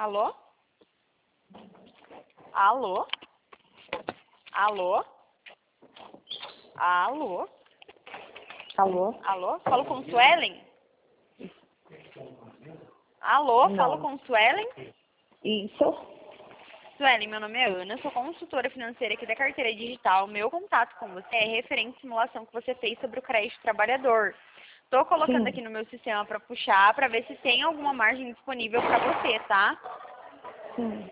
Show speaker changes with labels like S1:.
S1: Alô? Alô? Alô? Alô?
S2: Alô?
S1: Alô? Falo com Suelen? Alô?
S2: Não.
S1: Falo com Suelen?
S2: Isso?
S1: Suelen, meu nome é Ana, sou consultora financeira aqui da Carteira Digital. Meu contato com você é referente à simulação que você fez sobre o crédito trabalhador. Estou colocando
S2: Sim.
S1: aqui no meu sistema para puxar, para ver se tem alguma margem disponível para você, tá?
S2: Sim.